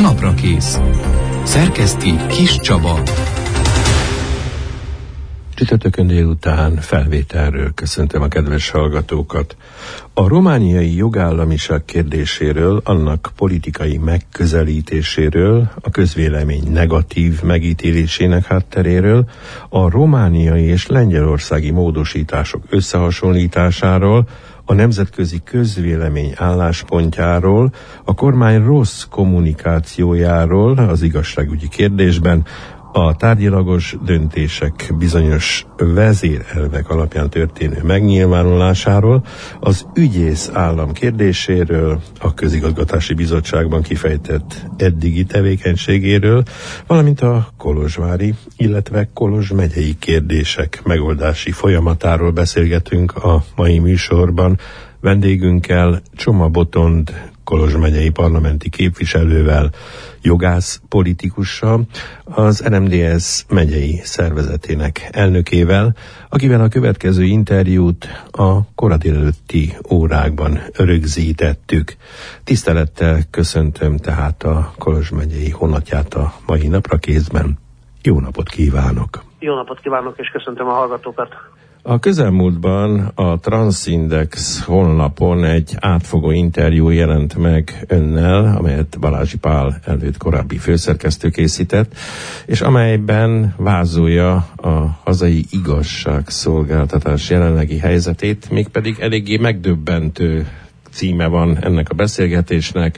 Naprakész. Szerkeszti Kis Csaba. Csütörtökön délután felvételről köszöntöm a kedves hallgatókat. A romániai jogállamiság kérdéséről, annak politikai megközelítéséről, a közvélemény negatív megítélésének hátteréről, a romániai és lengyelországi módosítások összehasonlításáról, a nemzetközi közvélemény álláspontjáról, a kormány rossz kommunikációjáról az igazságügyi kérdésben, a tárgyilagos döntések bizonyos vezérelvek alapján történő megnyilvánulásáról, az ügyész állam kérdéséről, a közigazgatási bizottságban kifejtett eddigi tevékenységéről, valamint a kolozsvári, illetve Kolozs megyei kérdések megoldási folyamatáról beszélgetünk a mai műsorban. Vendégünkkel Csoma Botond Kolozs megyei parlamenti képviselővel, jogász politikussal, az RMDSZ megyei szervezetének elnökével, akivel a következő interjút a kora délelőtti órákban rögzítettük. Tisztelettel köszöntöm tehát a Kolozs megyei honatját a mai Naprakészben. Jó napot kívánok! Jó napot kívánok, és köszöntöm a hallgatókat! A közelmúltban a Transindex honlapon egy átfogó interjú jelent meg önnel, amelyet Balázsi Pál előtt korábbi főszerkesztő készített, és amelyben vázolja a hazai igazságszolgáltatás jelenlegi helyzetét, mégpedig eléggé megdöbbentő címe van ennek a beszélgetésnek.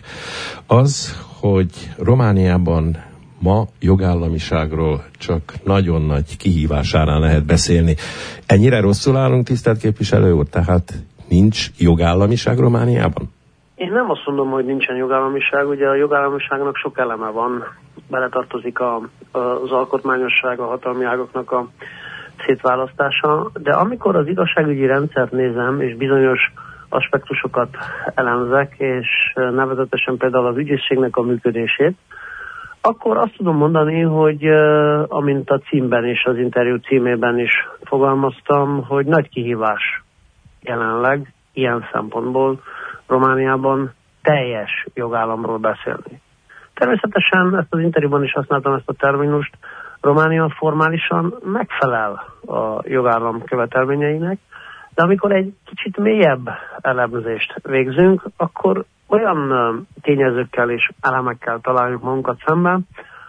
Az, hogy Romániában ma jogállamiságról csak nagyon nagy kihívás árán lehet beszélni. Ennyire rosszul állunk, tisztelt képviselő úr? Tehát nincs jogállamiság Romániában? Én nem azt mondom, hogy nincsen jogállamiság. Ugye a jogállamiságnak sok eleme van. Beletartozik az alkotmányosság, a hatalmi ágaknak a szétválasztása. De amikor az igazságügyi rendszert nézem, és bizonyos aspektusokat elemzek, és nevezetesen például az ügyészségnek a működését, akkor azt tudom mondani, hogy amint a címben és az interjú címében is fogalmaztam, hogy nagy kihívás jelenleg ilyen szempontból Romániában teljes jogállamról beszélni. Természetesen ezt az interjúban is használtam ezt a terminust, Románia formálisan megfelel a jogállam követelményeinek, de amikor egy kicsit mélyebb elemzést végzünk, akkor olyan tényezőkkel és elemekkel találjuk magunkat szemben,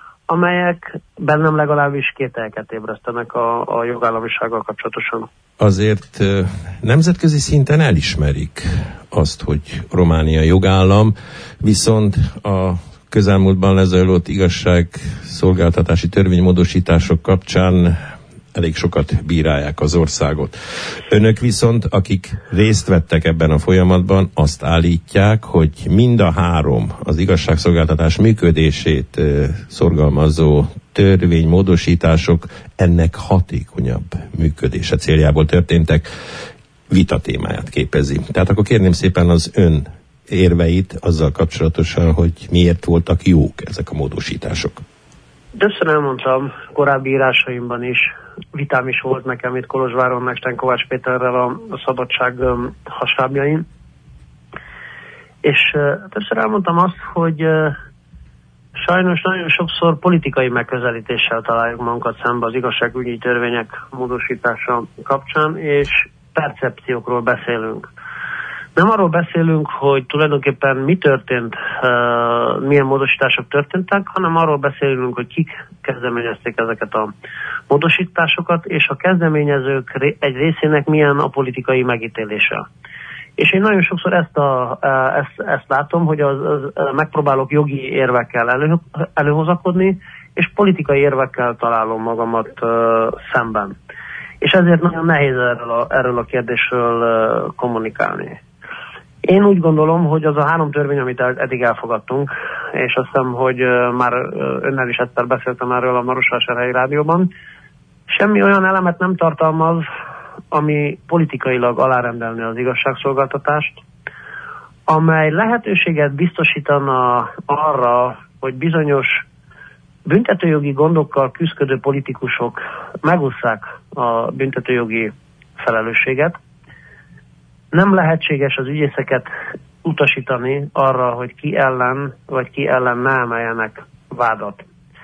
amelyek bennem legalábbis kételyeket ébresztenek a jogállamisággal kapcsolatosan. Azért nemzetközi szinten elismerik azt, hogy Románia jogállam, viszont a közelmúltban lezajlott igazságszolgáltatási törvénymódosítások kapcsán elég sokat bírálják az országot. Önök viszont, akik részt vettek ebben a folyamatban, azt állítják, hogy mind a három az igazságszolgáltatás működését szorgalmazó törvénymódosítások ennek hatékonyabb működése céljából történtek, vita témáját képezi. Tehát akkor kérném szépen az ön érveit azzal kapcsolatosan, hogy miért voltak jók ezek a módosítások. Többször elmondtam korábbi írásaimban is, vitám is volt nekem itt Kolozsváron Mester Kovács Péterrel a szabadság hasábjain, és többször elmondtam azt, hogy sajnos nagyon sokszor politikai megközelítéssel találjuk magunkat szembe az igazságügyi törvények módosítása kapcsán, és percepciókról beszélünk. Nem arról beszélünk, hogy tulajdonképpen mi történt, milyen módosítások történtek, hanem arról beszélünk, hogy kik kezdeményezték ezeket a módosításokat, és a kezdeményezők egy részének milyen a politikai megítélése. És én nagyon sokszor ezt látom, hogy megpróbálok jogi érvekkel előhozakodni, és politikai érvekkel találom magamat szemben. És ezért nagyon nehéz erről a kérdésről kommunikálni. Én úgy gondolom, hogy az a három törvény, amit eddig elfogadtunk, és azt hiszem, hogy már önnel is egyszer beszéltem erről a Marosvásárhelyi Rádióban, semmi olyan elemet nem tartalmaz, ami politikailag alárendelni az igazságszolgáltatást, amely lehetőséget biztosítana arra, hogy bizonyos büntetőjogi gondokkal küzdködő politikusok megússzák a büntetőjogi felelősséget. Nem lehetséges az ügyészeket utasítani arra, hogy ki ellen, vagy ki ellen ne emeljenek vádat.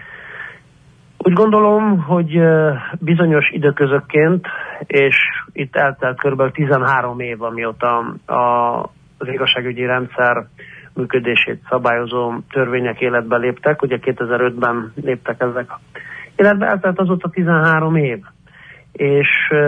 Úgy gondolom, hogy bizonyos időközökként, és itt eltelt kb. 13 év, amióta az igazságügyi rendszer működését szabályozó törvények életbe léptek, ugye 2005-ben léptek ezek életbe, eltelt azóta 13 év. És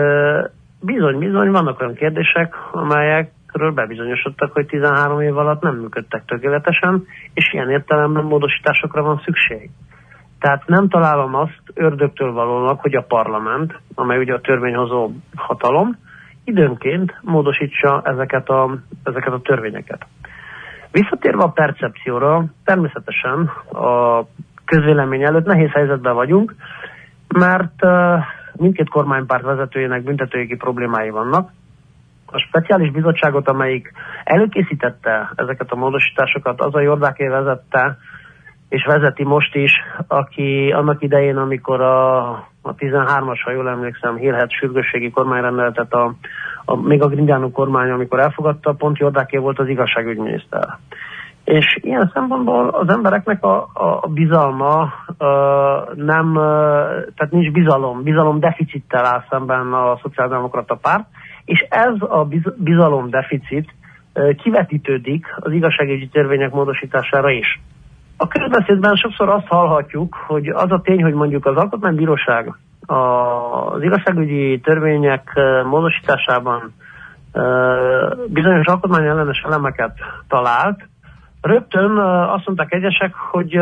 bizony vannak olyan kérdések, amelyekről bebizonyosodtak, hogy 13 év alatt nem működtek tökéletesen, és ilyen értelemben módosításokra van szükség. Tehát nem találom azt ördögtől valónak, hogy a parlament, amely ugye a törvényhozó hatalom, időnként módosítsa ezeket a törvényeket. Visszatérve a percepcióra, természetesen a közvélemény előtt nehéz helyzetben vagyunk, mert mindkét kormánypárt vezetőjének büntetőjogi problémái vannak. A speciális bizottságot, amelyik előkészítette ezeket a módosításokat, az a Jordáké vezette, és vezeti most is, aki annak idején, amikor a 13-as, ha jól emlékszem, hírhedt sürgősségi kormányrendeletet még a Gringyánó kormány, amikor elfogadta, pont Jordáké volt az igazságügyminiszter. És ilyen szempontból az embereknek a bizalma nem, tehát nincs bizalom deficittel áll szemben a szociáldemokrata párt, és ez a bizalom deficit kivetítődik az igazságügyi törvények módosítására is. A közbeszédben sokszor azt hallhatjuk, hogy az a tény, hogy mondjuk az Alkotmánybíróság az igazságügyi törvények módosításában bizonyos alkotmányellenes elemeket talált, rögtön azt mondták egyesek, hogy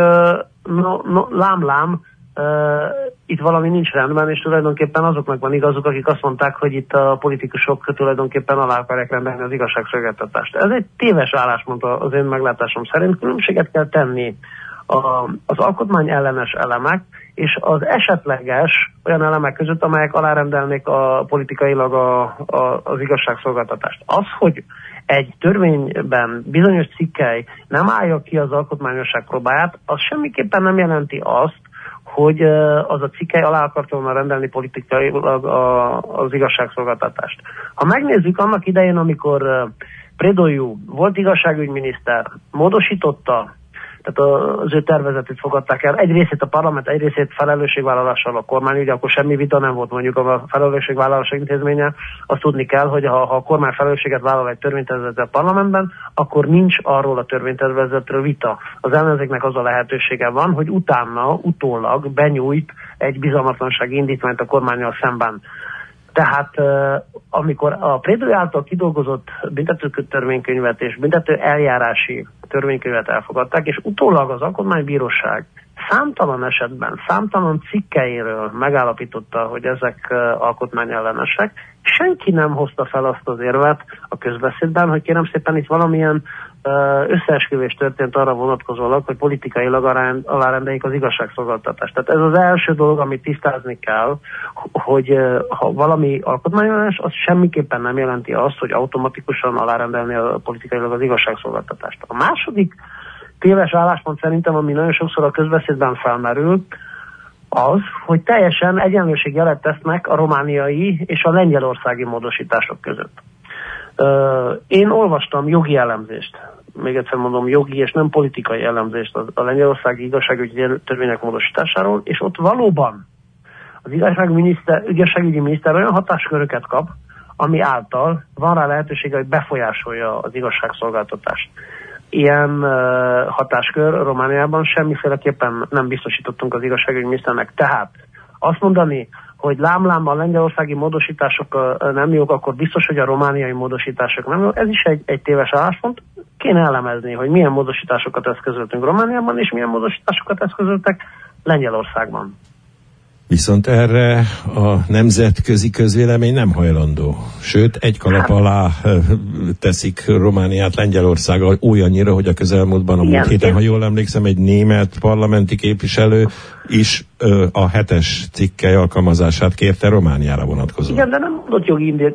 lám, itt valami nincs rendben, és tulajdonképpen azoknak van igazuk, akik azt mondták, hogy itt a politikusok tulajdonképpen alá akarják rendelni az igazságszolgáltatást. Ez egy téves álláspont az én meglátásom szerint. Különbséget kell tenni az alkotmány ellenes elemek és az esetleges olyan elemek között, amelyek alárendelnék politikailag az igazságszolgáltatást. Az, hogy egy törvényben bizonyos cikkely nem állja ki az alkotmányosság próbáját, az semmiképpen nem jelenti azt, hogy az a cikkely alá akart volna rendelni politikailag az igazságszolgáltatást. Ha megnézzük annak idején, amikor Prédolyú volt igazságügyminiszter, módosította, tehát az ő tervezetét fogadták el, egy részét a parlament, egy részét felelősségvállalással a kormány, ugye akkor semmi vita nem volt mondjuk a felelősségvállalás intézménye, azt tudni kell, hogy ha a kormány felelősséget vállal egy törvénytervezettel a parlamentben, akkor nincs arról a törvénytervezetről vita. Az ellenzéknek az a lehetősége van, hogy utólag benyújt egy bizalmatlansági indítványt a kormánnyal szemben. Tehát amikor a Prédolyú által kidolgozott büntetőtörvénykönyvet és büntető eljárási törvénykönyvet elfogadták, és utólag az Alkotmánybíróság számtalan esetben, számtalan cikkeiről megállapította, hogy ezek alkotmányellenesek, senki nem hozta fel azt az érvet a közbeszédben, hogy kérem szépen itt valamilyen összeesküvés történt arra vonatkozólag, hogy politikailag alárendeljék az igazságszolgáltatást. Tehát ez az első dolog, amit tisztázni kell, hogy ha valami alkotmányellenes, az semmiképpen nem jelenti azt, hogy automatikusan alárendelni a politikailag az igazságszolgáltatást. A második téves álláspont szerintem, ami nagyon sokszor a közbeszédben felmerül, az, hogy teljesen egyenlőségjelet tesznek a romániai és a lengyelországi módosítások között. Én olvastam jogi elemzést, még egyszer mondom, jogi és nem politikai elemzést a lengyelországi igazságügyi törvények módosításáról, és ott valóban az igazságügyi miniszter olyan hatásköröket kap, ami által van rá lehetősége, hogy befolyásolja az igazságszolgáltatást. Ilyen hatáskör Romániában semmiféleképpen nem biztosítottunk az igazságügyi miniszternek. Tehát azt mondani, hogy lám a lengyelországi módosítások nem jók, akkor biztos, hogy a romániai módosítások nem jók. Ez is egy téves álláspont. Kéne elemezni, hogy milyen módosításokat eszközöltünk Romániában, és milyen módosításokat eszközöltek Lengyelországban. Viszont erre a nemzetközi közvélemény nem hajlandó. Sőt, egy kalap alá teszik Romániát Lengyelországgal olyannyira, hogy a közelmúltban a múlt héten, ha jól emlékszem, egy német parlamenti képviselő is a 7-es cikkely alkalmazását kérte Romániára vonatkozóan. Igen, de nem mondott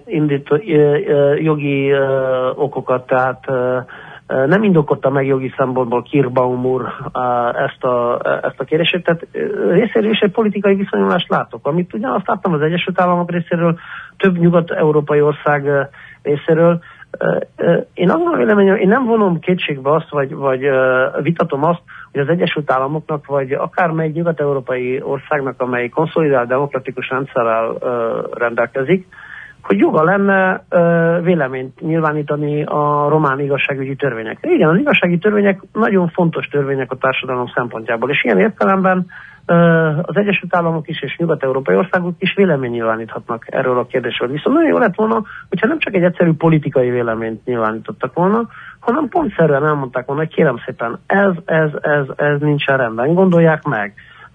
jogi okokat, tehát nem indokolta meg jogi szempontból Kirchbaum úr ezt a kérését, tehát részéről is egy politikai viszonyulást látok, amit ugyanazt láttam az Egyesült Államok részéről, több nyugat-európai ország részéről. Én azon a véleményem, én nem vonom kétségbe azt, vagy vitatom azt, hogy az Egyesült Államoknak, vagy akármely nyugat-európai országnak, amely konszolidált demokratikus rendszerrel rendelkezik, hogy joga lenne véleményt nyilvánítani a román igazságügyi törvényekre. Igen, az igazságügyi törvények nagyon fontos törvények a társadalom szempontjából, és ilyen értelemben az Egyesült Államok is és nyugat-európai országok is véleményt nyilváníthatnak erről a kérdésről. Viszont nagyon jó lett volna, hogyha nem csak egy egyszerű politikai véleményt nyilvánítottak volna, hanem pontszerűen elmondták volna, hogy kérem szépen, ez nincsen rendben, gondolják meg.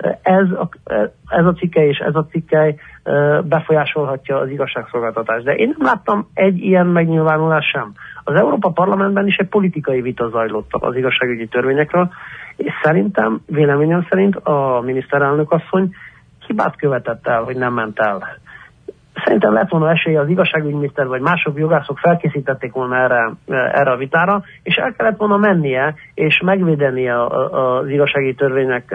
Ez a cikkely és ez a cikkely befolyásolhatja az igazságszolgáltatást. De én nem láttam egy ilyen megnyilvánulás sem. Az Európa Parlamentben is egy politikai vita zajlott az igazságügyi törvényekről, és szerintem, véleményem szerint a miniszterelnök asszony hibát követett el, hogy nem ment el. Szerintem lett volna esélye, az igazságügyminiszter vagy mások jogászok felkészítették volna erre a vitára, és el kellett volna mennie, és megvédenie az igazságügyi törvények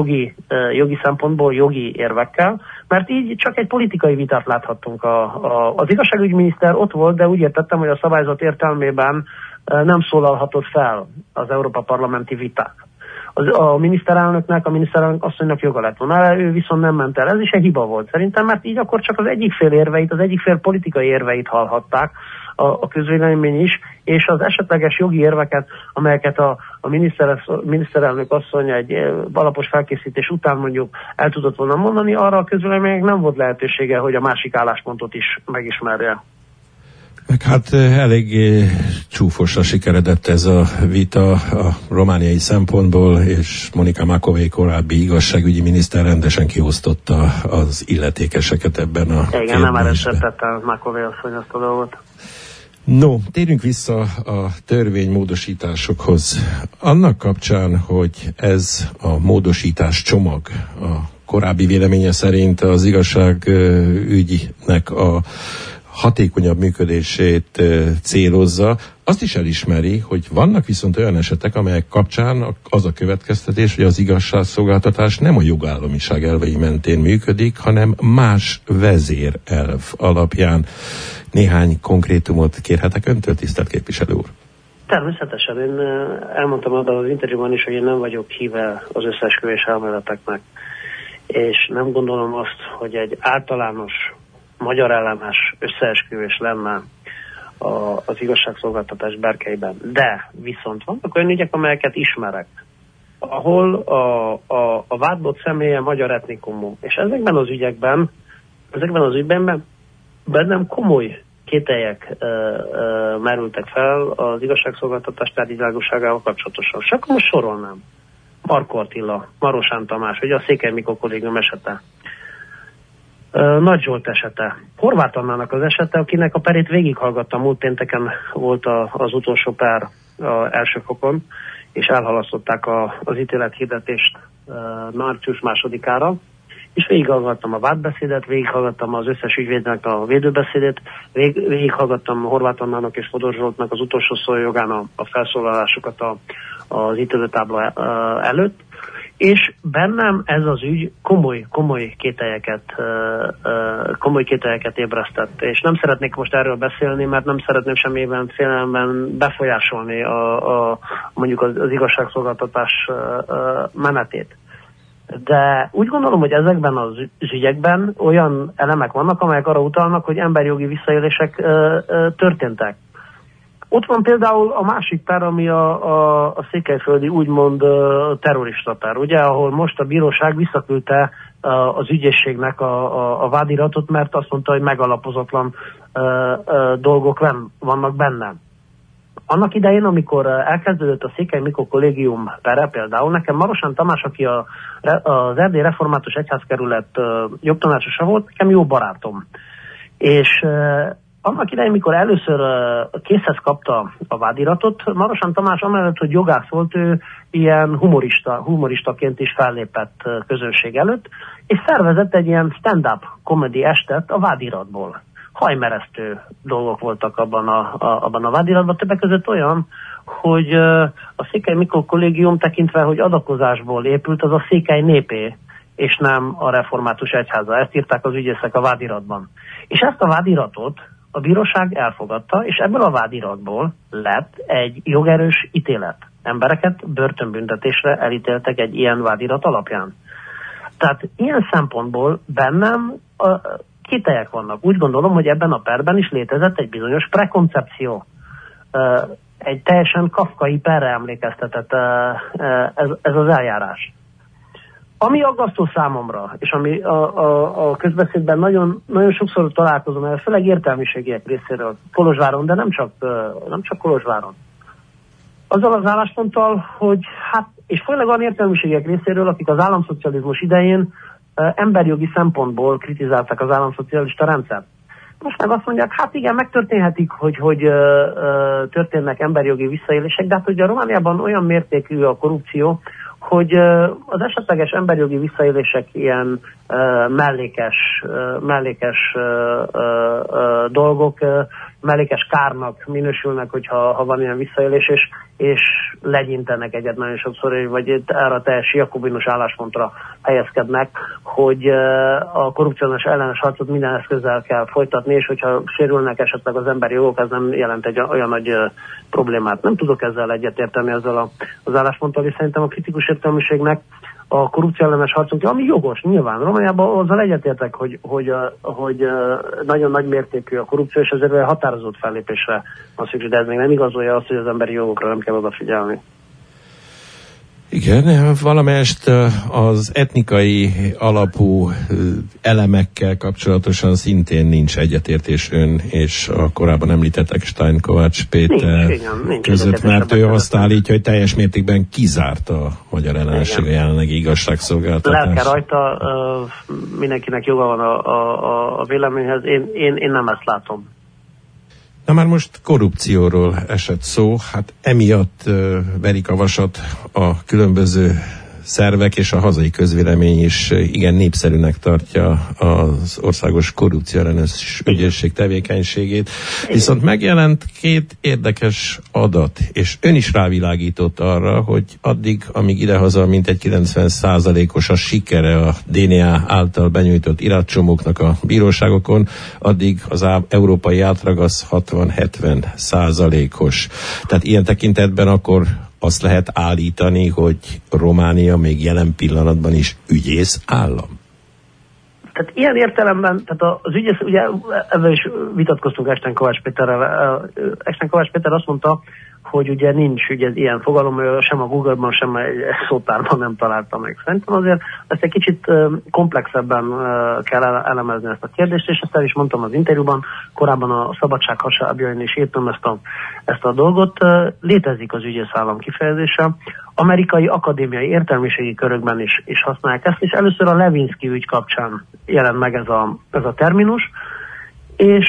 jogi szempontból, jogi érvekkel, mert így csak egy politikai vitát láthattunk. Az igazságügyminiszter ott volt, de úgy értettem, hogy a szabályzat értelmében nem szólalhatott fel az Európa Parlamenti vitát. A miniszterelnök asszonynak joga lett volna, ő viszont nem ment el. Ez is egy hiba volt szerintem, mert így akkor csak az egyik fél érveit, az egyik fél politikai érveit hallhatták a közvélemény is, és az esetleges jogi érveket, amelyeket a miniszterelnök asszony egy alapos felkészítés után mondjuk el tudott volna mondani, arra a közvéleménynek nem volt lehetősége, hogy a másik álláspontot is megismerje. Meg hát eléggé csúfosra sikeredett ez a vita a romániai szempontból, és Monika Macovei korábbi igazságügyi miniszter rendesen kiosztotta az illetékeseket ebben a kérdésben. Igen, nem erősítette Macovei asszony azt a dolgot. No, térjünk vissza a törvénymódosításokhoz. Annak kapcsán, hogy ez a módosítás csomag a korábbi véleménye szerint az igazságügynek a hatékonyabb működését célozza, azt is elismeri, hogy vannak viszont olyan esetek, amelyek kapcsán az a következtetés, hogy az igazságszolgáltatás nem a jogállamiság elvei mentén működik, hanem más vezérelv alapján. Néhány konkrétumot kérhetek öntől, tisztelt képviselő úr? Természetesen. Én elmondtam abban az interjúban is, hogy én nem vagyok híve az összeesküvés elméleteknek, és nem gondolom azt, hogy egy általános magyar ellenes összeesküvés lenne az igazságszolgáltatás berkeiben. De viszont vannak olyan ügyek, amelyeket ismerek, ahol a vádlott személye magyar etnikumú. És ezekben az ügyekben bennem komoly kételyek merültek fel az igazságszolgáltatás tárgyilagosságával kapcsolatosan. Csak most sorolnám. Markó Attila, Marosán Tamás, ugye a Székely Mikó kollégium esete. Nagy Zsolt esete, Horváth Annának az esete, akinek a perét végighallgattam, múlt pénteken volt az utolsó per első fokon, és elhalasztották az ítélethirdetést március 2-ára, és végighallgattam a vádbeszédet, végighallgattam az összes ügyvédnek a védőbeszédét, végighallgattam Horváth Annának és Fodor Zsoltnak az utolsó szójogán a felszólalásukat az ítélőtábla előtt, és bennem ez az ügy komoly kételyeket ébresztett. És nem szeretnék most erről beszélni, mert nem szeretném semmilyen félelemben befolyásolni mondjuk az igazságszolgáltatás menetét. De úgy gondolom, hogy ezekben az ügyekben olyan elemek vannak, amelyek arra utalnak, hogy emberjogi visszaélések történtek. Ott van például a másik per, ami a székelyföldi úgymond terrorista per, ugye, ahol most a bíróság visszaküldte az ügyészségnek a vádiratot, mert azt mondta, hogy megalapozatlan dolgok vannak benne. Annak idején, amikor elkezdődött a Székely Mikó kollégium pere, például nekem Marosán Tamás, aki az Erdély Református Egyházkerület jogtanácsosa volt, nekem jó barátom. És annak idején, mikor először készhez kapta a vádiratot, Marosán Tamás amellett, hogy jogász volt, ő ilyen humoristaként is fellépett közönség előtt, és szervezett egy ilyen stand-up comedy estet a vádiratból. Hajmeresztő dolgok voltak abban a vádiratban, többek között olyan, hogy a Székely Mikó kollégium tekintve, hogy adakozásból épült, az a Székely népé, és nem a Református Egyháza. Ezt írták az ügyészek a vádiratban. És ezt a vádiratot a bíróság elfogadta, és ebből a vádiratból lett egy jogerős ítélet. Embereket börtönbüntetésre elítéltek egy ilyen vádirat alapján. Tehát ilyen szempontból bennem kételyek vannak. Úgy gondolom, hogy ebben a perben is létezett egy bizonyos prekoncepció. Egy teljesen kafkai perre emlékeztetett ez az eljárás. Ami aggasztó számomra, és ami a közbeszédben nagyon, nagyon sokszor találkozom, főleg értelmiségiek részéről, Kolozsváron, de nem csak Kolozsváron. Azzal az állásponttal, hogy és főleg olyan értelmiségiek részéről, akik az államszocializmus idején emberjogi szempontból kritizálták az államszocialista rendszert. Most meg azt mondják, igen, megtörténhetik, hogy történnek emberjogi visszaélések, de hát ugye Romániában olyan mértékű a korrupció, hogy az esetleges emberjogi visszaélések ilyen mellékes dolgok, mellékes kárnak minősülnek, hogyha van ilyen visszaélés, és legyintenek egyet nagyon sokszor, vagy erre a teljes jakobinus álláspontra helyezkednek, hogy a korrupciós ellenes harcot minden eszközzel kell folytatni, és hogyha sérülnek esetleg az emberi jogok, ez nem jelent egy olyan nagy problémát. Nem tudok ezzel egyetérteni ezzel az állásponttal, és szerintem a kritikus értelmiségnek a korrupció ellenes harcunk, ami jogos, nyilván. Romániában azzal egyetértek, hogy nagyon nagy mértékű a korrupció, és ezért határozott fellépésre van szükség, de ez még nem igazolja azt, hogy az emberi jogokra nem kell odafigyelni. Igen, valamelyest az etnikai alapú elemekkel kapcsolatosan szintén nincs egyetértés ön és a korábban említett Eckstein Kovács Péter nincs között, mert ő azt állítja, hogy teljes mértékben kizárt a magyar ellenesség a jelenlegi igazságszolgáltatás. Lelke rajta, mindenkinek joga van a véleményhez, én nem ezt látom. Na már most korrupcióról esett szó, hát emiatt verik a vasat a különböző szervek, és a hazai közvélemény is igen népszerűnek tartja az országos korrupcióellenes ügyészség tevékenységét. Viszont megjelent két érdekes adat, és ön is rávilágított arra, hogy addig, amíg idehaza mintegy 90%-os a sikere a DNA által benyújtott iratcsomóknak a bíróságokon, addig az európai átlag az 60-70%-os. Tehát ilyen tekintetben akkor azt lehet állítani, hogy Románia még jelen pillanatban is ügyész állam? Tehát ilyen értelemben, tehát az ügyész, ugye ezzel is vitatkoztunk Eckstein Kovács Péterrel. Eckstein Kovács Péter azt mondta, hogy ugye nincs ugye ilyen fogalom, sem a Google-ban, sem egy szótárban nem találta meg. Szerintem azért ezt egy kicsit komplexebben kell elemezni ezt a kérdést, és ezt el is mondtam az interjúban, korábban a Szabadság hasábjain is írtam ezt a dolgot. Létezik az ügyészállam kifejezése. Amerikai akadémiai értelmiségi körökben is használják ezt, és először a Levinsky ügy kapcsán jelent meg ez a terminus, és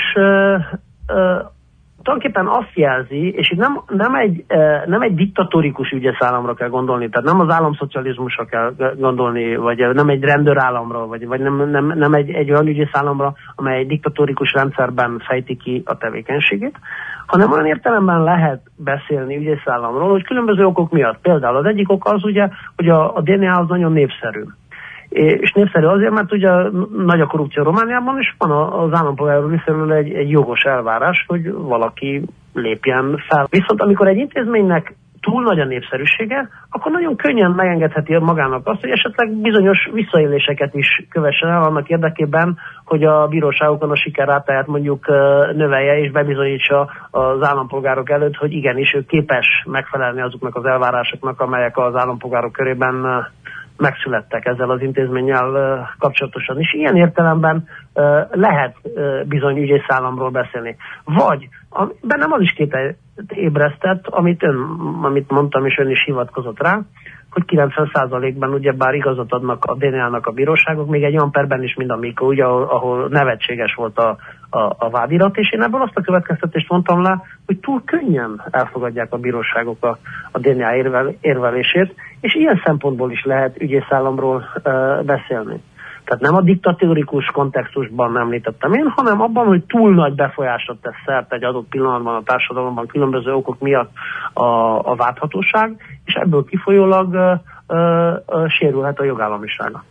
tulajdonképpen azt jelzi, és itt nem egy diktatórikus ügyészállamra kell gondolni, tehát nem az államszocializmusra kell gondolni, vagy nem egy rendőrállamra, vagy nem egy olyan ügyészállamra, amely egy diktatórikus rendszerben fejti ki a tevékenységét, hanem olyan értelemben lehet beszélni ügyészállamról, hogy különböző okok miatt. Például az egyik ok az ugye, hogy a DNA az nagyon népszerű. És népszerű azért, mert ugye nagy a korrupció Romániában, és van az állampolgárok részéről egy jogos elvárás, hogy valaki lépjen fel. Viszont amikor egy intézménynek túl nagy a népszerűsége, akkor nagyon könnyen megengedheti magának azt, hogy esetleg bizonyos visszaéléseket is kövessen el annak érdekében, hogy a bíróságokon a sikerrátáját mondjuk növelje és bebizonyítsa az állampolgárok előtt, hogy igenis ő képes megfelelni azoknak az elvárásoknak, amelyek az állampolgárok körében megszülettek ezzel az intézménnyel kapcsolatosan is. Ilyen értelemben lehet bizony ügyészállamról beszélni. Vagy bennem az is kételyt ébresztett, amit mondtam, és ön is hivatkozott rá, hogy 90%-ban ugyebár igazat adnak a DNA-nak a bíróságok, még egy olyan perben is, mint amikor, ugye, ahol nevetséges volt a vádirat, és én ebből azt a következtetést mondtam le, hogy túl könnyen elfogadják a bíróságok a DNA érvelését, és ilyen szempontból is lehet ügyészállamról beszélni. Tehát nem a diktatórikus kontextusban említettem én, hanem abban, hogy túl nagy befolyásra tesz szert egy adott pillanatban a társadalomban különböző okok miatt a vádhatóság, és ebből kifolyólag sérülhet a jogállamisága.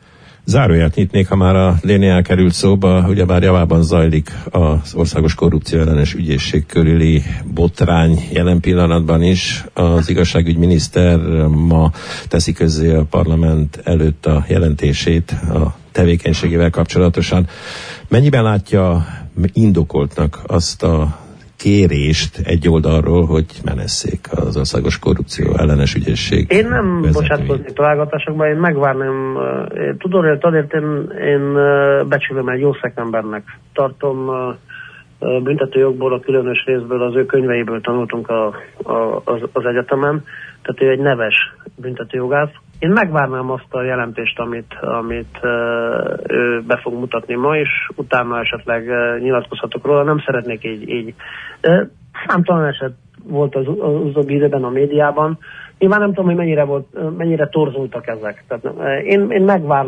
Záróját nyitnék, ha már a Lénél került szóba, ugyebár javában zajlik az Országos Korrupció Ellenes Ügyészség körüli botrány jelen pillanatban is. Az igazságügyminiszter ma teszi közzé a parlament előtt a jelentését a tevékenységével kapcsolatosan. Mennyiben látja indokoltnak azt a kérést egy oldalról, hogy menesszék az Országos Korrupció Ellenes Ügyészség Én nem vezetőjét? bocsátkozni találgatásokban, én megvárnám. Tudod, azért én becsülöm egy jó szakembernek. Tartom büntetőjogból, a különös részből, az ő könyveiből tanultunk az egyetemen, tehát ő egy neves büntetőjogász. Én megvárnám azt a jelentést, amit ő be fog mutatni ma, és utána esetleg nyilatkozhatok róla. Nem szeretnék így. Számtalan eset volt az utóbbi időben a médiában. Nyilván nem tudom, hogy mennyire torzultak ezek. Tehát én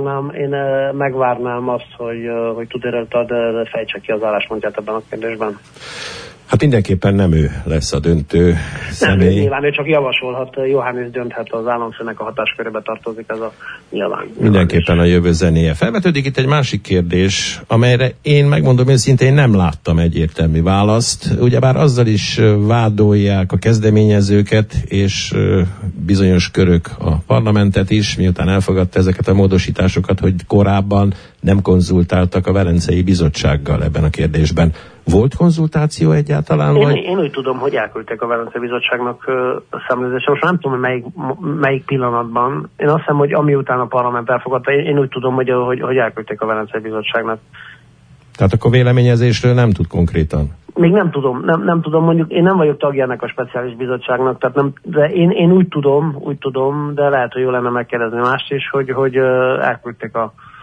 megvárnám azt, hogy Tudoreltad fejtse ki az álláspontját ebben a kérdésben. Hát mindenképpen nem ő lesz a döntő személy. Nem, nyilván ő csak javasolhat, Johannes dönthet, az államfőnek a hatáskörébe tartozik ez a nyilván. Mindenképpen a jövő zenéje. Felvetődik itt egy másik kérdés, amelyre én megmondom őszintén nem láttam egyértelmű választ. Ugyebár azzal is vádolják a kezdeményezőket, és bizonyos körök a parlamentet is, miután elfogadta ezeket a módosításokat, hogy korábban nem konzultáltak a Velencei Bizottsággal ebben a kérdésben. Volt konzultáció egyáltalán? Én úgy tudom, hogy elküldték a Velencei Bizottságnak a szemlélésre. Most nem tudom, hogy melyik pillanatban. Én azt hiszem, hogy amiután a parlament elfogadta, én úgy tudom, hogy elküldték a Velencei Bizottságnak. Tehát akkor véleményezésről nem tud konkrétan? Még nem tudom, mondjuk én nem vagyok tagja ennek a speciális bizottságnak, tehát de én úgy tudom, de lehet, hogy jó lenne megkérdezni mást is, hogy elküldték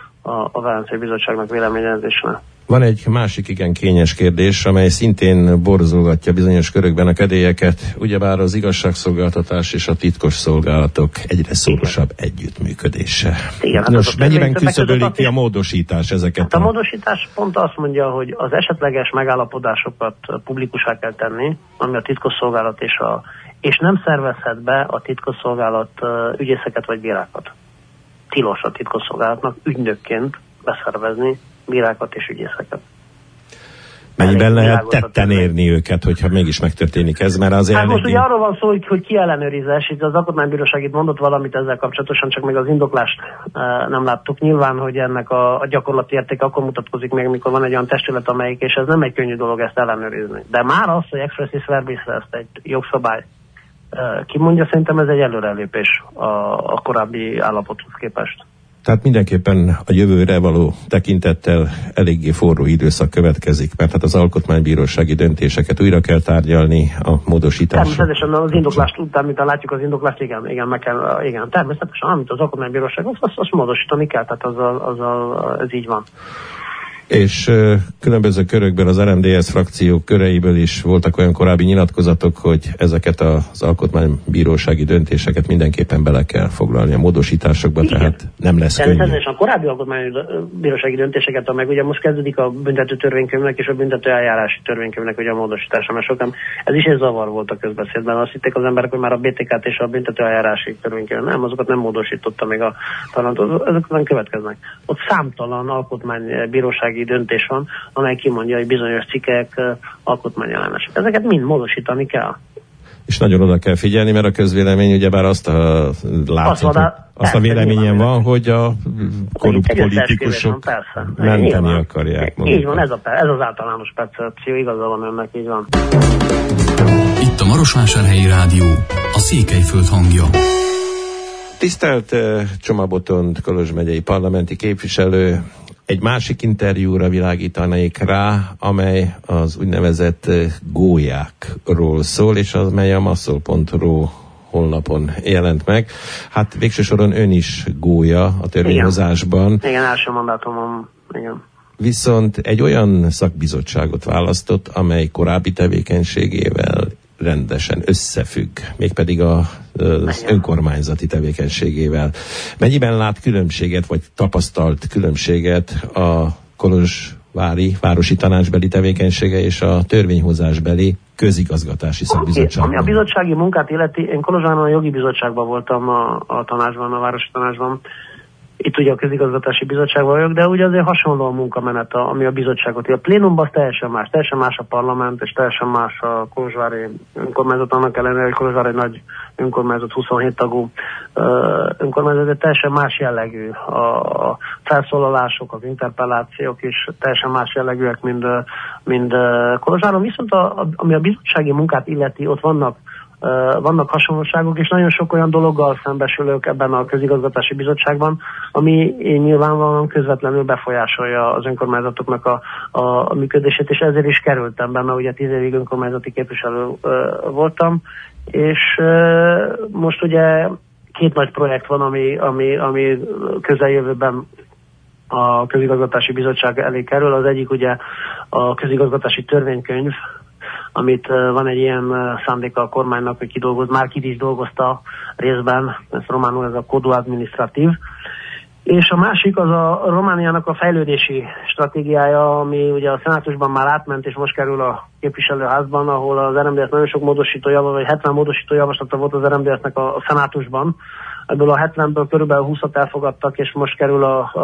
a Velencei Bizottságnak véleményezésre. Van egy másik igen kényes kérdés, amely szintén borzolgatja bizonyos körökben a kedélyeket, ugyebár az igazságszolgáltatás és a titkos szolgálatok egyre szorosabb együttműködése. Igen, nos, mennyiben küszöbölik ki a módosítás ezeket? Hát a módosítás pont azt mondja, hogy az esetleges megállapodásokat publikussá kell tenni, ami a titkosszolgálat és nem szervezhet be a titkosszolgálat ügyészeket vagy bírákat. Tilos a titkosszolgálatnak ügynökként beszervezni bírákat és ügyészeket. Mennyiben lehet tetten érni őket, hogyha mégis megtörténik ez, mert azért... Hát most ugye arról van szó, hogy ki ellenőrizés, itt az Alkotmánybíróság itt mondott valamit ezzel kapcsolatosan, csak még az indoklást nem láttuk. Nyilván, hogy ennek a gyakorlati értéke akkor mutatkozik meg, amikor van egy olyan testület, amelyik, és ez nem egy könnyű dolog ezt ellenőrizni. De már az, hogy expressis verbis ezt egy jogszabály kimondja, szerintem ez egy előrelépés a korábbi állapothoz képest. Tehát mindenképpen a jövőre való tekintettel eléggé forró időszak következik, mert hát az alkotmánybírósági döntéseket újra kell tárgyalni, a módosítások. Természetesen az indoklást után, mint látjuk az indoklást, igen, természetesen, amit az alkotmánybíróság, azt módosítani kell, tehát ez így van. És különböző körökben az RMDSZ frakció köreiből is voltak olyan korábbi nyilatkozatok, hogy ezeket az alkotmánybírósági döntéseket mindenképpen bele kell foglalni a módosításokba, igen. Tehát nem lesz könnyű. Természetesen a korábbi alkotmánybírósági döntéseket, meg ugye most kezdődik a büntető törvénykönyvnek és a büntető eljárási törvénykönyvnek ugye a módosítása, mert sokan, ez is egy zavar volt a közbeszédben. Azt hitték az emberek, hogy már a BTK-t és a büntető eljárási törvénykönyv nem, azokat nem módosította még a tanács, ezek nem következnek. Ott számtalan alkotmánybírósági döntés van, amely kimondja, hogy bizonyos cikkek alkotmányellenesek. Ezeket mind módosítani kell. És nagyon oda kell figyelni, mert a közvélemény ugyebár azt a véleményen van, hogy a korrupt politikusok menteni akarják. Így van, ez az általános percepció, igaza van önnek, így van. Itt a Marosvásárhelyi Rádió, a Székelyföld hangja. Tisztelt Csoma Botond, Kolozs megyei parlamenti képviselő, egy másik interjúra világítanék rá, amely az úgynevezett gólyákról szól, és az, mely a masszol.ru honlapon jelent meg. Hát végső soron ön is gólya a törvényhozásban. Igen, első mandátumom, igen. Viszont egy olyan szakbizottságot választott, amely korábbi tevékenységével rendesen összefügg, mégpedig az önkormányzati tevékenységével. Mennyiben lát különbséget, vagy tapasztalt különbséget a kolozsvári városi tanácsbeli tevékenysége és a törvényhozásbeli közigazgatási szakbizottságban? Ami a bizottsági munkát illeti, én Kolozsváron a jogi bizottságban voltam a tanácsban, a városi tanácsban. Itt ugye a közigazgatási bizottságban vagyok, de ugye azért hasonló a munkamenet, ami a bizottságot. A plénumban az teljesen más a parlament, és teljesen más a kolozsvári önkormányzat, annak ellenére, hogy Kolozsvár egy nagy önkormányzat, 27 tagú önkormányzat, de teljesen más jellegű. A felszólalások, az interpellációk is teljesen más jellegűek, mint Kolozsváron. Viszont ami a bizottsági munkát illeti, ott vannak hasonlóságok, és nagyon sok olyan dologgal szembesülök ebben a közigazgatási bizottságban, ami nyilvánvalóan közvetlenül befolyásolja az önkormányzatoknak a működését, és ezért is kerültem be, mert ugye 10 évig önkormányzati képviselő voltam, és most ugye 2 nagy projekt van, ami közeljövőben a közigazgatási bizottság elé kerül. Az egyik ugye a közigazgatási törvénykönyv, amit van egy ilyen szándéka a kormánynak, hogy már ki is dolgozta részben, ez románul ez a Codul Administratív. És a másik az a Romániának a fejlődési stratégiája, ami ugye a szenátusban már átment, és most kerül a képviselőházban, ahol az RMDS nagyon sok vagy 70 módosító javaslata volt az RMDS-nek a szenátusban. Ebből a 70-ből körülbelül 20-at elfogadtak, és most kerül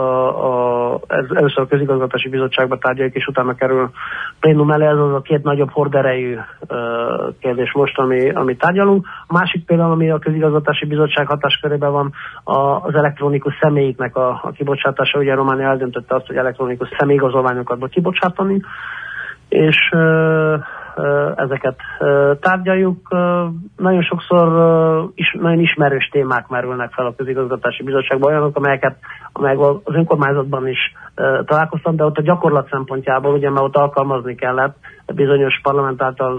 először a közigazgatási bizottságba tárgyaljuk, és utána kerül plénum elé. Ez az a 2 nagyobb horderejű kérdés most, ami tárgyalunk. A másik például, ami a közigazgatási bizottság hatáskörében van, az elektronikus személyiknek a kibocsátása. Ugye Románia eldöntötte azt, hogy elektronikus személyigazolványokat kibocsátani, és ezeket tárgyaljuk. Nagyon sokszor nagyon ismerős témák merülnek fel a közigazgatási bizottságban, olyanok, amelyek az önkormányzatban is találkoztam, de ott a gyakorlat szempontjából, ugye, mert ott alkalmazni kellett bizonyos parlament által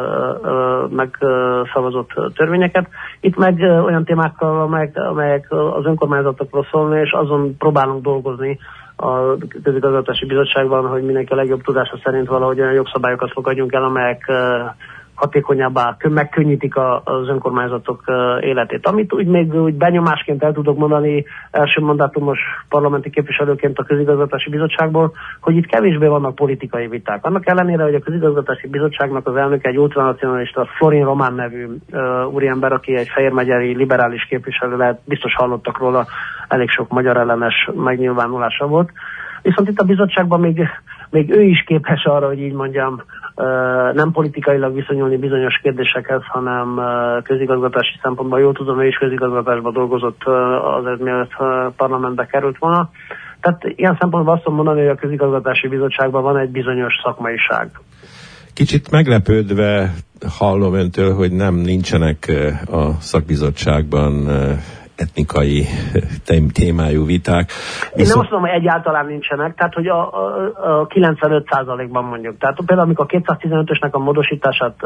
megszavazott törvényeket. Itt meg olyan témákkal, amelyek az önkormányzatokról szólnak, és azon próbálunk dolgozni a közigazgatási bizottságban, hogy mindenki a legjobb tudása szerint valahogy olyan jogszabályokat fogadjunk el, amelyek hatékonyabbá megkönnyítik az önkormányzatok életét. Amit úgy benyomásként el tudok mondani első mandátumos parlamenti képviselőként a közigazgatási bizottságból, hogy itt kevésbé vannak politikai viták. Annak ellenére, hogy a közigazgatási bizottságnak az elnöke egy ultranacionalista Florin Román nevű úriember, aki egy fejérmegyeri liberális képviselő, lehet, biztos hallottak róla, elég sok magyar ellenes megnyilvánulása volt. Viszont itt a bizottságban még ő is képes arra, hogy így mondjam, nem politikailag viszonyulni bizonyos kérdésekhez, hanem közigazgatási szempontból. Jól tudom, ő is közigazgatásban dolgozott azért, mielőtt parlamentbe került volna. Tehát ilyen szempontból azt tudom mondani, hogy a közigazgatási bizottságban van egy bizonyos szakmaiság. Kicsit meglepődve hallom öntől, hogy nincsenek a szakbizottságban etnikai témájú viták. Én nem azt mondom, hogy egyáltalán nincsenek, tehát hogy a 95%-ban mondjuk. Tehát például amikor a 215-ösnek a módosítását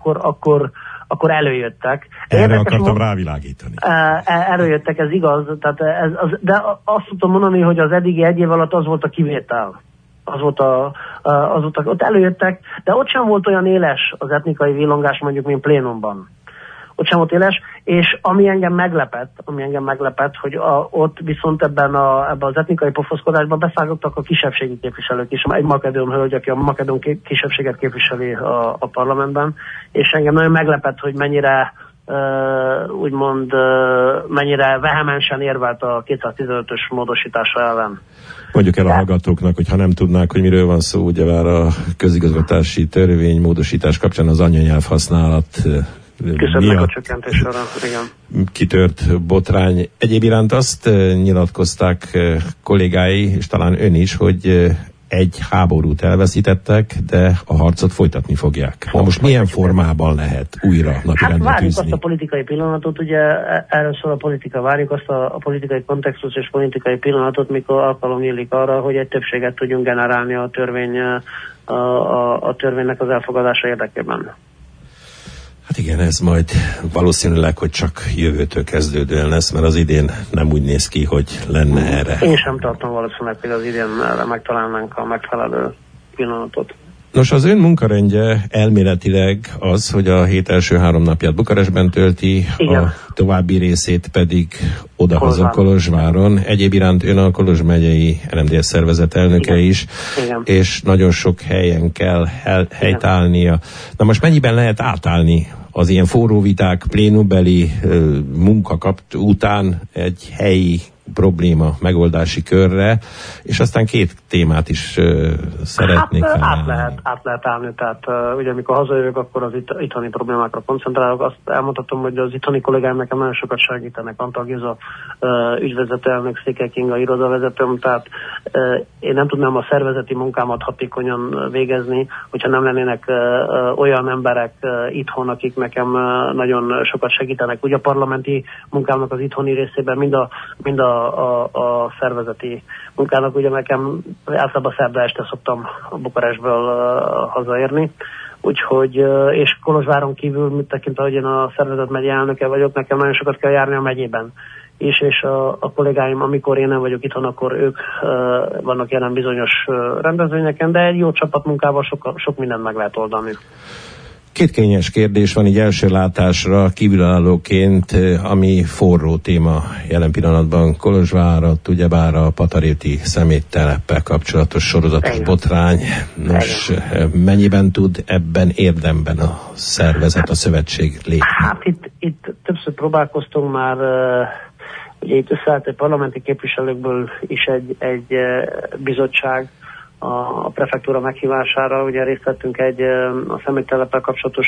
akkor előjöttek. Erre akartam rávilágítani. Előjöttek, ez igaz, tehát de azt tudom mondani, hogy az eddigi egy év alatt az volt a kivétel. Ott előjöttek, de ott sem volt olyan éles az etnikai villongás mondjuk, mint plénumban. Ott sem volt éles, és ami engem meglepett, hogy ott viszont ebben az etnikai pofoszkodásban beszállottak a kisebbségi képviselők is, egy makedón hölgy, aki a makedón kisebbséget képviseli a parlamentben, és engem nagyon meglepett, hogy mennyire mennyire vehemensen érvelt a 215-ös módosítása ellen. Mondjuk el a hallgatóknak, hogy ha nem tudnák, hogy miről van szó, ugye már a közigazgatási törvény módosítás kapcsán az anyanyelv használat miatt a csökkentés során, igen. Kitört botrány. Egyéb iránt azt nyilatkozták kollégái, és talán ön is, hogy egy háborút elveszítettek, de a harcot folytatni fogják. Most milyen formában lehet újra napirendre várjuk tűzni? Azt a politikai pillanatot, ugye erről szól a politika, várjuk azt a politikai kontextus és politikai pillanatot, mikor alkalom nyílik arra, hogy egy többséget tudjunk generálni a törvénynek az elfogadása érdekében. Hát igen, ez majd valószínűleg, hogy csak jövőtől kezdődően lesz, mert az idén nem úgy néz ki, hogy lenne erre. Én sem tartom valószínűleg, hogy az idén erre megtalálnánk a megfelelő pillanatot. Nos, az ön munkarendje elméletileg az, hogy a hét első 3 napját Bukarestben tölti, igen. A további részét pedig odahaza Kolozsváron. Egyéb iránt ön a Kolozs megyei RMDS szervezet elnöke igen. is, igen. És nagyon sok helyen kell helytállnia. Na most mennyiben lehet átállni az ilyen forró viták, plénumbeli munka után egy helyi probléma megoldási körre, és aztán két témát is szeretnék felelni. Át lehet állni, tehát ugye amikor hazajövök, akkor az itthoni problémákra koncentrálok. Azt elmondhatom, hogy az itthoni kollégáim nekem nagyon sokat segítenek. Antal Géza ügyvezető elnök, Székely Kinga irodavezetőm, tehát én nem tudnám a szervezeti munkámat hatékonyan végezni, hogyha nem lennének olyan emberek itthon, akik nekem nagyon sokat segítenek. Ugye a parlamenti munkámnak az itthoni részében, mind a szervezeti munkának, ugye nekem általában szerda este szoktam Bukarestből hazaérni. Úgyhogy, és Kolozsváron kívül, mit tekintve, hogy én a szervezet megye elnöke vagyok, nekem nagyon sokat kell járni a megyében. És a kollégáim, amikor én nem vagyok itthon, akkor ők vannak jelen bizonyos rendezvényeken, de egy jó csapatmunkával sok mindent meg lehet oldani. Két kényes kérdés van így első látásra kívülállóként, ami forró téma jelen pillanatban Kolozsvárat, ugyebár a Pataréti szemétteleppel kapcsolatos sorozatos botrány. Nos, mennyiben tud ebben érdemben a szervezet, a szövetség lépni? Hát itt többször próbálkoztunk már, ugye itt összeállt egy parlamenti képviselőkből is egy bizottság, a prefektúra meghívására, ugye részt vettünk a szemétteleppel kapcsolatos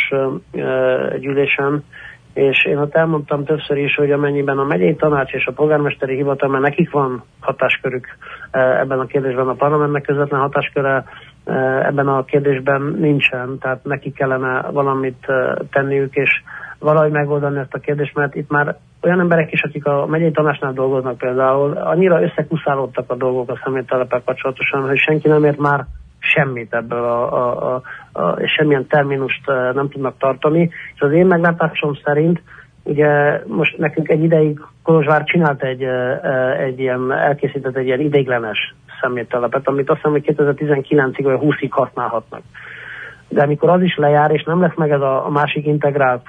gyűlésen, és én ott elmondtam többször is, hogy amennyiben a megyei tanács és a polgármesteri hivatal, mert nekik van hatáskörük ebben a kérdésben, a parlamentnek közvetlen hatásköre ebben a kérdésben nincsen, tehát nekik kellene valamit tenniük, és valahogy megoldani ezt a kérdést, mert itt már olyan emberek is, akik a megyei tanácsnál dolgoznak például, annyira összekuszálódtak a dolgok a szemétteleppel kapcsolatosan, hogy senki nem ért már semmit ebből, és semmilyen terminust nem tudnak tartani. És az én meglátásom szerint, ugye most nekünk egy ideig Kolozsvár csinált elkészített egy ilyen ideiglenes szeméttelepet, amit azt hiszem, hogy 2019-ig vagy 20-ig használhatnak. De amikor az is lejár, és nem lesz meg ez a másik integrált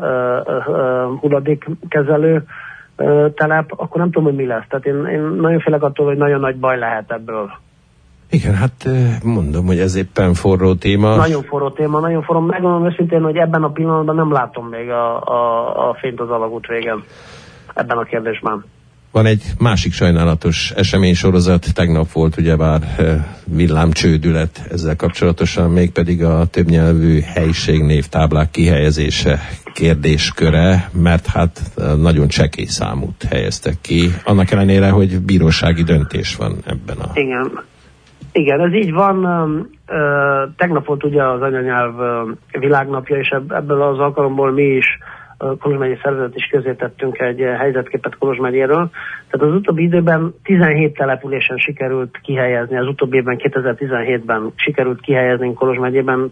hulladékkezelő telep, akkor nem tudom, hogy mi lesz. Tehát én nagyon félek attól, hogy nagyon nagy baj lehet ebből. Igen, hát mondom, hogy ez éppen forró téma. Nagyon forró téma, nagyon forró. Megmondom őszintén, hogy ebben a pillanatban nem látom még a fényt az alagút végen ebben a kérdésben. Van egy másik sajnálatos eseménysorozat, tegnap volt ugyebár villámcsődület ezzel kapcsolatosan, mégpedig a többnyelvű helyiségnévtáblák kihelyezése kérdésköre, mert hát nagyon csekély számút helyeztek ki, annak ellenére, hogy bírósági döntés van ebben a... Igen, ez így van. Tegnap volt ugye az anyanyelv világnapja, és ebből az alkalomból mi is Kolozs megyei szervezet is közé tettünk egy helyzetképet Kolozs megyéről. Tehát az utóbbi időben 17 településen sikerült kihelyezni, az utóbbi évben 2017-ben sikerült kihelyezni Kolozs megyében,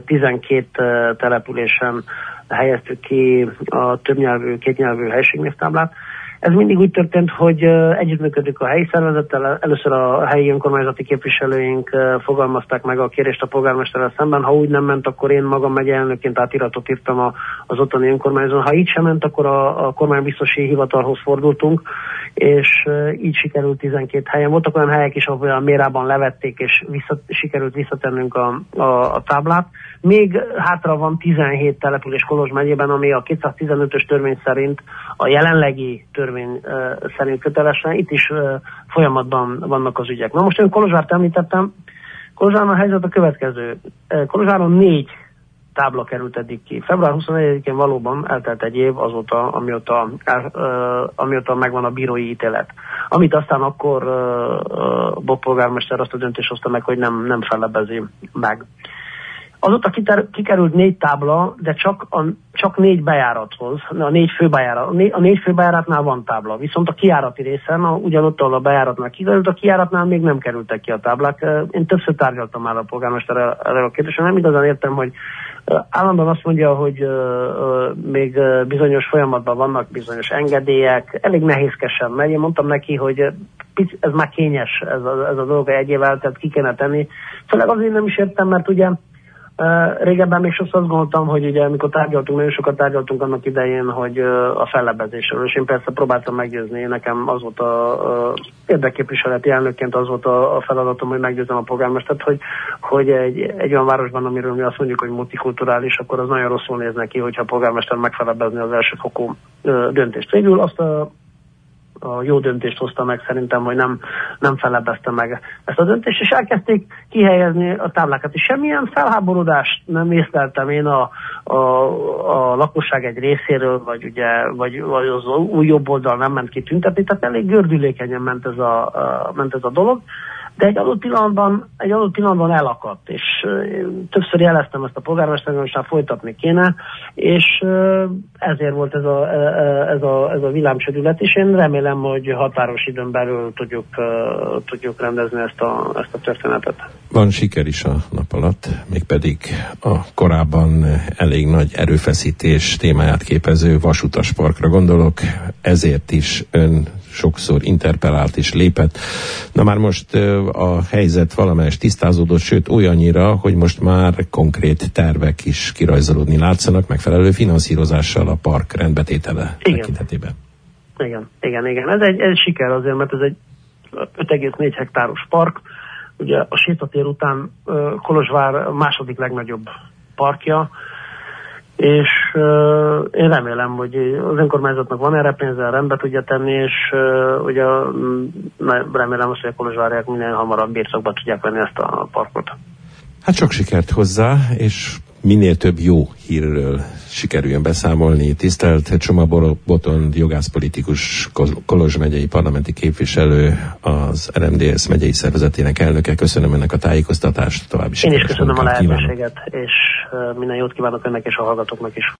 12 településen helyeztük ki a többnyelvű, kétnyelvű helységnévtáblát. Ez mindig úgy történt, hogy együttműködünk a helyi szervezettel, először a helyi önkormányzati képviselőink fogalmazták meg a kérést a polgármesterrel szemben, ha úgy nem ment, akkor én magam megye elnökként átiratot írtam az ottani önkormányzón, ha így sem ment, akkor a kormánybiztosi hivatalhoz fordultunk, és így sikerült 12 helyen. Voltak olyan helyek is, ahol a Mérában levették, és sikerült visszatennünk a táblát. Még hátra van 17 település Kolozs megyében, ami a 215-ös törvény szerint a jelenlegi törvény szerint kötelesen. Itt is folyamatban vannak az ügyek. Na most én Kolozsvárt említettem. Kolozsváron a helyzet a következő. Kolozsváron 4 tábla került eddig ki. Február 24-én valóban eltelt egy év azóta, amióta megvan a bírói ítélet. Amit aztán akkor Bob polgármester azt a döntést hozta meg, hogy nem fellebezi meg. Azóta kikerült 4 tábla, de csak 4 bejárathoz, a 4 főbejáratnál van tábla, viszont a kijárati részen, ugyanott, ahol a bejáratnál kikerült, a kijáratnál még nem kerültek ki a táblák. Én többször tárgyaltam már a polgármesterrel erről a kérdésről, nem igazán értem, hogy állandóan azt mondja, hogy még bizonyos folyamatban vannak bizonyos engedélyek, elég nehézkesen megy. Én mondtam neki, hogy ez már kényes, ez a dolog egy év eltelt, ki kéne tenni. Főleg azért nem is értem, mert ugye régebben még sokszor azt gondoltam, hogy ugye amikor nagyon sokat tárgyaltunk annak idején, hogy a fellebezésről, és én persze próbáltam meggyőzni, nekem az volt a érdekképviseleti elnökként az volt a feladatom, hogy meggyőzem a polgármestert, hogy egy olyan városban, amiről mi azt mondjuk, hogy multikulturális, akkor az nagyon rosszul néz neki, hogyha a polgármester megfelebezni az elsőfokú döntést. Végül azt a jó döntést hozta meg szerintem, hogy nem felebbezte meg ezt a döntést, és elkezdték kihelyezni a táblákat. És semmilyen felháborodást nem észleltem én a lakosság egy részéről, vagy az új jobb oldal nem ment ki tüntetni, tehát elég gördülékenyen ment ez a dolog. De egy adott pillanatban elakadt, és többször jeleztem ezt a polgármesternek, most már folytatni kéne, és ezért volt ez a villámsödület, és én remélem, hogy határos időn belül tudjuk rendezni ezt a történetet. Van siker is a nap alatt, mégpedig a korábban elég nagy erőfeszítés témáját képező vasutasparkra gondolok, ezért is ön sokszor interpellált és lépett. Na már most a helyzet valamelyest tisztázódott, sőt olyannyira, hogy most már konkrét tervek is kirajzolódni látszanak, megfelelő finanszírozással a park rendbetétele tekintetében. Igen. Ez egy siker azért, mert ez egy 5,4 hektáros park. Ugye a sétatér után Kolozsvár második legnagyobb parkja, és én remélem, hogy az önkormányzatnak van erre pénzzel, rendbe tudja tenni, és ugye remélem azt, hogy a kolozsváriak minél hamarabb birtokba tudják venni ezt a parkot. Hát sok sikert hozzá, és minél több jó hírről sikerüljön beszámolni. Tisztelt Csoma Botond, jogászpolitikus, Kolozs megyei parlamenti képviselő, az RMDSZ megyei szervezetének elnöke. Köszönöm ennek a tájékoztatást. További Én is köszönöm a lehetőséget, és minden jót kívánok önnek és a hallgatóknak is.